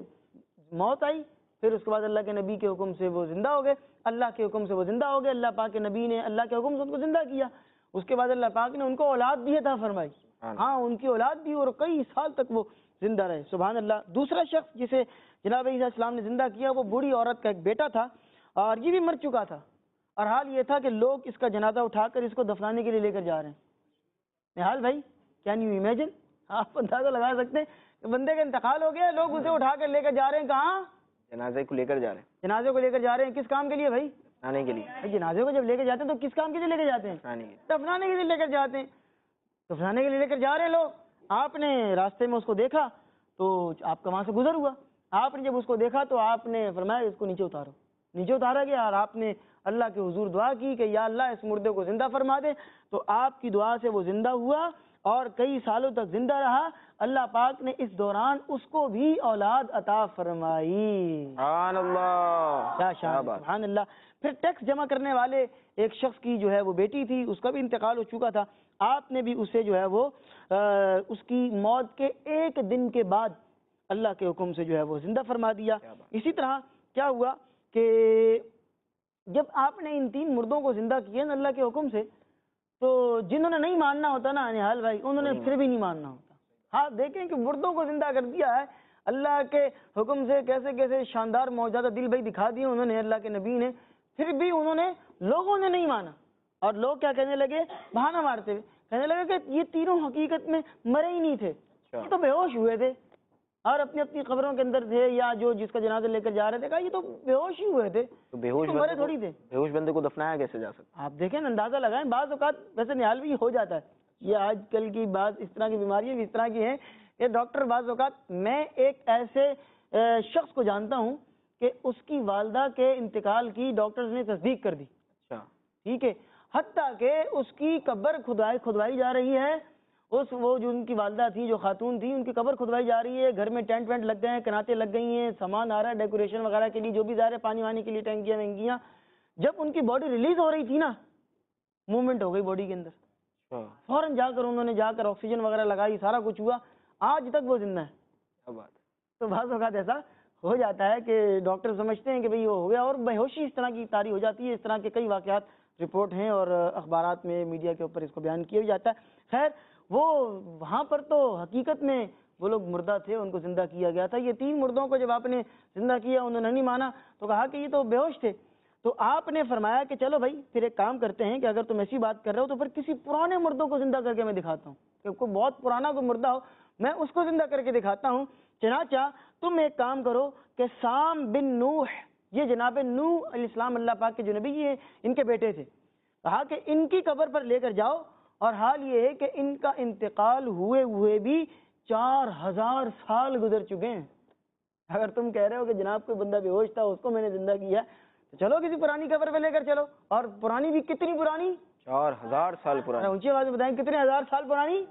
موت آئی، پھر اس کے بعد اللہ کے نبی کے حکم سے وہ زندہ ہو گئے، اللہ کے حکم سے وہ زندہ ہو گئے، اللہ پاک کے نبی نے اللہ کے حکم سے ان کو زندہ کیا۔ اس کے بعد اللہ پاک نے ان کو اولاد بھی عطا فرمائی، ہاں ان کی اولاد بھی، اور کئی سال تک وہ زندہ رہے، سبحان اللہ۔ دوسرا شخص جسے جناب عیسیٰ السلام نے زندہ کیا وہ بوڑھی عورت کا ایک بیٹا تھا، اور یہ بھی مر چکا تھا، اور حال یہ تھا کہ لوگ اس کا جنازہ اٹھا کر اس کو دفنانے کے لیے لے کر جا رہے ہیں۔ نہال بھائی، کین یو امیجن، آپ اندازہ لگا سکتے ہیں کہ بندے کا انتقال ہو گیا، لوگ اسے اٹھا کر لے کر جا رہے ہیں، کہاں؟ جنازے کو لے کر جا رہے ہیں، جنازے کو لے کر جا رہے ہیں، کس کام کے لیے بھائی؟ آنے کے لیے۔ جنازے کو جب لے کے جاتے ہیں تو کس کام کے لیے لے کے جاتے ہیں؟ دفنانے کے لیے لے کر جاتے ہیں، دفنانے کے لیے لے کر جا رہے ہیں لوگ۔ آپ نے راستے میں اس کو دیکھا تو آپ کا وہاں سے گزر ہوا، آپ نے جب اس کو دیکھا تو آپ نے فرمایا اس کو نیچے اتارو، نیچے اتارا گیا، اور آپ نے اللہ کے حضور دعا کی کہ یا اللہ اس مردے کو زندہ فرما دے، تو آپ کی دعا سے وہ زندہ ہوا اور کئی سالوں تک زندہ رہا۔ اللہ پاک نے اس دوران اس کو بھی اولاد عطا فرمائی، سبحان اللہ، سبحان اللہ۔ پھر ٹیکس جمع کرنے والے ایک شخص کی جو ہے وہ بیٹی تھی، اس کا بھی انتقال ہو چکا تھا، آپ نے بھی اسے جو ہے وہ اس کی موت کے 1 دن کے بعد اللہ کے حکم سے جو ہے وہ زندہ فرما دیا۔ اسی طرح کیا ہوا کہ جب آپ نے ان 3 مردوں کو زندہ کیا نا اللہ کے حکم سے، تو جنہوں نے نہیں ماننا ہوتا نا نہال بھائی، انہوں نے پھر بھی نہیں ماننا ہوتا۔ ہاں دیکھیں کہ مردوں کو زندہ کر دیا ہے اللہ کے حکم سے، کیسے کیسے شاندار معجزہ دل بھائی دکھا دیے انہوں نے اللہ کے نبی نے، پھر بھی لوگوں نے نہیں مانا، اور لوگ کیا کہنے لگے، بہانہ مارتے ہوئے کہنے لگے کہ یہ تینوں حقیقت میں مرے ہی نہیں تھے، یہ تو بے ہوش ہوئے تھے اور اپنی اپنی قبروں کے اندر تھے، یا جو جس کا جنازہ لے کر جا رہے تھے کہا یہ تو بے ہوش ہی ہوئے تھے، تو بے ہوش مرے تھوڑی تھے۔ بے ہوش بندے کو دفنایا کیسے جا سکتا؟ آپ دیکھیں اندازہ لگائیں، بعض اوقات ویسے نہال بھی ہو جاتا ہے، یہ آج کل کی بعض اس طرح کی بیماریاں بھی اس طرح کی ہیں کہ ڈاکٹر بعض اوقات، میں ایک ایسے شخص کو جانتا ہوں کہ اس کی والدہ کے انتقال کی ڈاکٹرز نے تصدیق کر دی، ٹھیک ہے، حتیٰ کہ اس کی قبر کھدوائی جا رہی ہے، وہ جو ان کی والدہ تھی، جو خاتون تھی، ان کی قبر کھدوائی جا رہی ہے، گھر میں ٹینٹ وینٹ لگ گئے ہیں، کناتے لگ گئی ہیں، سامان آ رہا ہے ڈیکوریشن وغیرہ کے لیے، جو بھی ظاہر ہے پانی وانی کے لیے ٹینکیاں وینکیاں. جب ان کی باڈی ریلیز ہو رہی تھی نا، موومنٹ ہو گئی باڈی کے اندر، فوراً جا کر انہوں نے آکسیجن وغیرہ لگائی، سارا کچھ ہوا، آج تک وہ زندہ ہے. تو بعض اوقات ایسا ہو جاتا ہے کہ ڈاکٹر سمجھتے ہیں کہ بھئی وہ ہو گیا، اور بے ہوشی اس طرح کی طاری ہو جاتی ہے. اس طرح کے کئی واقعات رپورٹ ہیں اور اخبارات میں، میڈیا کے اوپر اس کو بیان کیا جاتا ہے. خیر، وہ وہاں پر تو حقیقت میں وہ لوگ مردہ تھے، ان کو زندہ کیا گیا تھا. یہ 3 مردوں کو جب آپ نے زندہ کیا، انہوں نے نہیں مانا تو کہا کہ یہ تو بے ہوش تھے. تو آپ نے فرمایا کہ چلو بھائی پھر ایک کام کرتے ہیں کہ اگر تم ایسی بات کر رہے ہو تو پھر کسی پرانے مردوں کو زندہ کر کے میں دکھاتا ہوں، کہ کوئی بہت پرانا کوئی مردہ ہو، میں اس کو زندہ کر کے دکھاتا ہوں. چنانچہ تم ایک کام کرو کہ سام بن نوح، یہ جناب نوح علیہ السلام اللہ پاک کے جو نبی ہیں ان کے بیٹے تھے، کہا کہ ان کی قبر پر لے کر جاؤ، اور حال یہ ہے کہ ان کا انتقال ہوئے بھی 4000 سال گزر چکے ہیں. اگر تم کہہ رہے ہو کہ جناب کوئی بندہ بے ہوش تھا اس کو میں نے زندہ کیا، تو چلو کسی پرانی قبر پہ لے کر چلو. اور پرانی بھی کتنی پرانی؟ 4000 سال پرانی. اونچی آواز میں بتائیں کتنے ہزار سال پرانی؟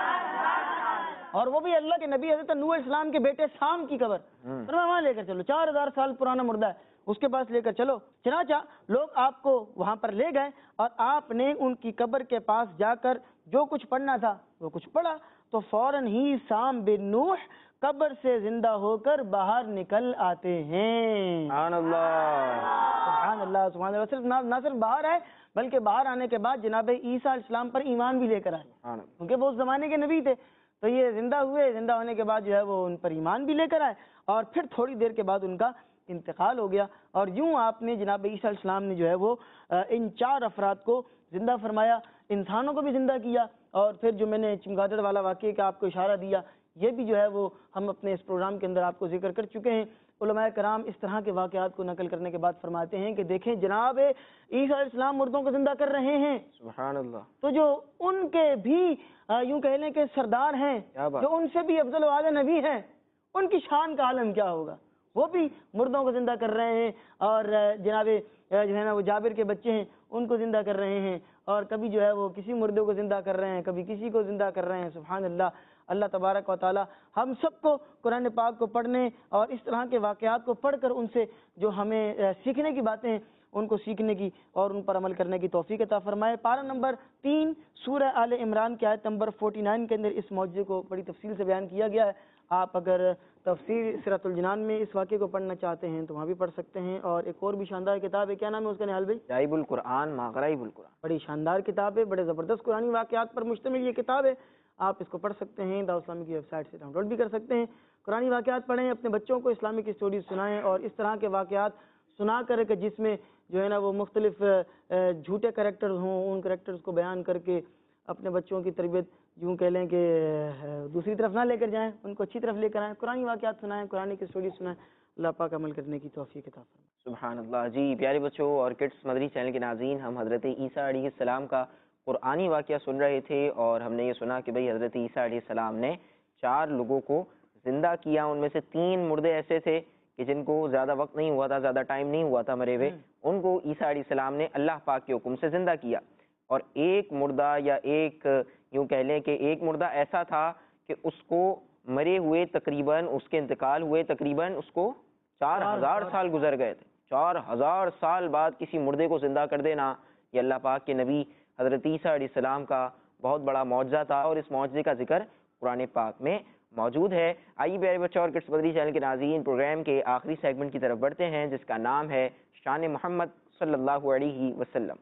اور وہ بھی اللہ کے نبی حضرت نوح علیہ السلام کے بیٹے سام کی قبر، وہاں لے کر چلو. 4000 سال پرانا مردہ ہے، اس کے پاس لے کر چلو. چنانچہ لوگ آپ کو وہاں پر لے گئے اور آپ نے ان کی قبر کے پاس جا کر جو کچھ پڑھنا تھا وہ کچھ پڑھا. تو فوراً ہی سام بن نوح قبر سے زندہ ہو کر باہر نکل آتے ہیں. سبحان اللہ، سبحان اللہ، سبحان اللہ. صرف نہ صرف باہر آئے بلکہ باہر آنے کے بعد جناب عیسیٰ علیہ السلام پر ایمان بھی لے کر آئے، کیونکہ وہ اس زمانے کے نبی تھے. تو یہ زندہ ہوئے، زندہ ہونے کے بعد جو ہے وہ ان پر ایمان بھی لے کر آئے، اور پھر تھوڑی دیر کے بعد ان کا انتقال ہو گیا. اور یوں آپ نے جناب عیسیٰ علیہ السلام نے جو ہے وہ ان 4 افراد کو زندہ فرمایا، انسانوں کو بھی زندہ کیا. اور پھر جو میں نے چمگادڑ والا واقعے کا آپ کو اشارہ دیا، یہ بھی جو ہے وہ ہم اپنے اس پروگرام کے اندر آپ کو ذکر کر چکے ہیں. علماء کرام اس طرح کے واقعات کو نقل کرنے کے بعد فرماتے ہیں کہ دیکھیں جناب عیسیٰ علیہ السلام مردوں کو زندہ کر رہے ہیں، سبحان اللہ، تو جو ان کے بھی یوں کہہ لیں کہ سردار ہیں، جو ان سے بھی افضل و اعلی نبی ہیں، ان کی شان کا عالم کیا ہوگا. وہ بھی مردوں کو زندہ کر رہے ہیں، اور جناب جو ہے نا وہ جابر کے بچے ہیں ان کو زندہ کر رہے ہیں، اور کبھی جو ہے وہ کسی مردے کو زندہ کر رہے ہیں، کبھی کسی کو زندہ کر رہے ہیں. سبحان اللہ. اللہ تبارک و تعالی ہم سب کو قرآن پاک کو پڑھنے اور اس طرح کے واقعات کو پڑھ کر ان سے جو ہمیں سیکھنے کی باتیں ہیں ان کو سیکھنے کی اور ان پر عمل کرنے کی توفیق عطا فرمائے. پارہ نمبر 3 سورہ آل عمران کی آیت نمبر 49 کے اندر اس معجزے کو بڑی تفصیل سے بیان کیا گیا ہے. آپ اگر تفسیر سیرۃ الجنان میں اس واقعے کو پڑھنا چاہتے ہیں تو وہاں بھی پڑھ سکتے ہیں. اور ایک اور بھی شاندار کتاب ہے، کیا نام ہے اس کا نہال بھائی؟ عجائب القرآن ما غرائب القرآن. بڑی شاندار کتاب ہے، بڑے زبردست قرآنی واقعات پر مشتمل یہ کتاب ہے. آپ اس کو پڑھ سکتے ہیں، دعوت اسلامی کی ویب سائٹ سے ڈاؤن لوڈ بھی کر سکتے ہیں. قرآنی واقعات پڑھیں، اپنے بچوں کو اسلامک اسٹوریز سنائیں، اور اس طرح کے واقعات سنا کر کہ جس میں جو ہے نا وہ مختلف جھوٹے کریکٹرز ہوں، ان کریکٹرز کو بیان کر کے اپنے بچوں کی تربیت یوں کہہ لیں کہ دوسری طرف نہ لے کر جائیں، ان کو اچھی طرف لے کر آئیں. قرآنی واقعات سنائیں، قرآن کی اسٹوریز سنائیں. اللہ پاک عمل کرنے کی توفیق عطا فرمائے. سبحان اللہ. جی پیارے بچوں اور کڈس مدری چینل کے ناظرین، ہم حضرت عیسیٰ علیہ السلام کا قرآنی واقعہ سن رہے تھے، اور ہم نے یہ سنا کہ بھئی حضرت عیسیٰ علیہ السلام نے 4 لوگوں کو زندہ کیا. ان میں سے 3 مردے ایسے تھے کہ جن کو زیادہ وقت نہیں ہوا تھا، زیادہ ٹائم نہیں ہوا تھا مرے ہوئے، ان کو عیسیٰ علیہ السلام نے اللہ پاک کے حکم سے زندہ کیا. اور ایک مردہ یا ایک یوں کہہ لیں کہ ایک مردہ ایسا تھا کہ اس کو مرے ہوئے تقریباً اس کے انتقال ہوئے تقریباً اس کو 4000 سال گزر گئے تھے. 4000 سال بعد کسی مردے کو زندہ کر دینا، یہ اللہ پاک کے نبی حضرت عیسیٰ علیہ السلام کا بہت بڑا معجزہ تھا، اور اس معجزے کا ذکر قرآن پاک میں موجود ہے. آئیے پیارے بچوں اور کڈس مدری چینل کے ناظرین، پروگرام کے آخری سیگمنٹ کی طرف بڑھتے ہیں جس کا نام ہے شان محمد صلی اللہ علیہ وسلم.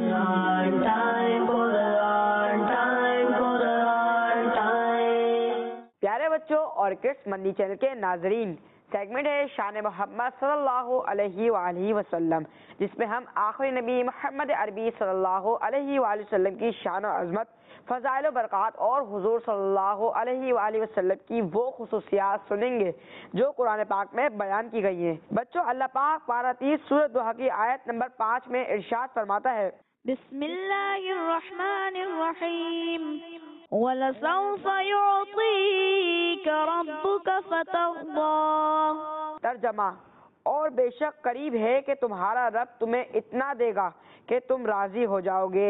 پیارے بچوں اور کڈس مدری چینل کے ناظرین، سیگمنٹ ہے شان محمد صلی اللہ علیہ وآلہ وسلم، جس میں ہم آخری نبی محمد عربی صلی اللہ علیہ وآلہ وسلم کی شان و عظمت، فضائل و برکات اور حضور صلی اللہ علیہ وآلہ وسلم کی وہ خصوصیات سنیں گے جو قرآن پاک میں بیان کی گئی ہیں. بچوں، اللہ پاک پارہ 30 سورۃ دوحہ کی آیت نمبر 5 میں ارشاد فرماتا ہے، بسم اللہ الرحمن الرحیم وَلَسَوْفَ يُعْطِيكَ رَبُّكَ فَتَرْضَىٰ. ترجمہ: اور بے شک قریب ہے کہ تمہارا رب تمہیں اتنا دے گا کہ تم راضی ہو جاؤ گے.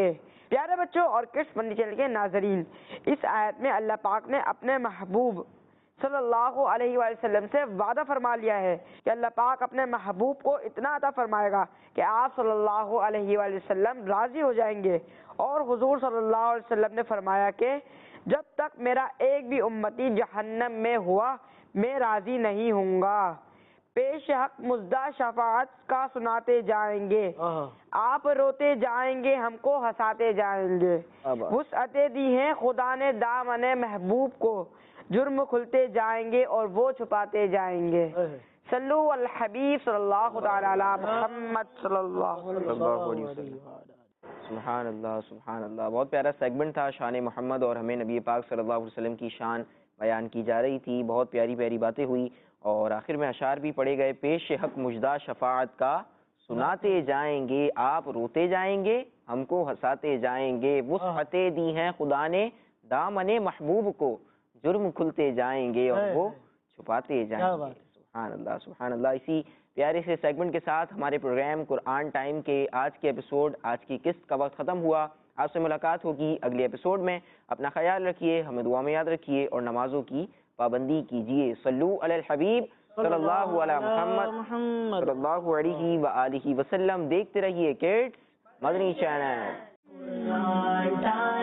پیارے بچوں اور کڈس مدنی چینل کے ناظرین، اس آیت میں اللہ پاک نے اپنے محبوب صلی اللہ علیہ وآلہ وسلم سے وعدہ فرما لیا ہے کہ اللہ پاک اپنے محبوب کو اتنا عطا فرمائے گا کہ آپ صلی اللہ علیہ وآلہ وسلم راضی ہو جائیں گے. اور حضور صلی اللہ علیہ وسلم نے فرمایا کہ جب تک میرا ایک بھی امتی جہنم میں ہوا میں راضی نہیں ہوں گا. پیش حق مزدہ شفاعت کا سناتے جائیں گے، آپ روتے جائیں گے، ہم کو ہنساتے جائیں گے. وسعتیں دی ہیں خدا نے دامن محبوب کو، جرم کھلتے جائیں گے اور وہ چھپاتے جائیں گے. صلو علی الحبیب صلی اللہ تعالی علی محمد صلی اللہ علیہ وسلم. سبحان اللہ سبحان اللہ. بہت پیارا سیگمنٹ تھا شان محمد، اور ہمیں نبی پاک صلی اللہ علیہ وسلم کی شان بیان کی جا رہی تھی. بہت پیاری پیاری باتیں ہوئی اور آخر میں اشعار بھی پڑھے گئے. پیش حق مجدہ شفاعت کا سناتے جائیں گے، آپ روتے جائیں گے، ہم کو ہنساتے جائیں گے. وسعتیں دی ہیں خدا نے دامن محبوب کو، جرم کھلتے جائیں گے اور وہ چھپاتے جائیں گے. سبحان اللہ سبحان اللہ. اسی پیارے سے سیگمنٹ کے ساتھ ہمارے پروگرام قرآن ٹائم کے آج کے ایپیسوڈ، آج کی قسط کا وقت ختم ہوا. آپ سے ملاقات ہوگی اگلے ایپیسوڈ میں. اپنا خیال رکھیے، ہمیں دعا میں یاد رکھیے اور نمازوں کی پابندی کیجیے. صلو علی الحبیب صلی اللہ علی محمد صلی اللہ علیہ وآلہ وسلم. دیکھتے رہیے کڈس مدنی چینل.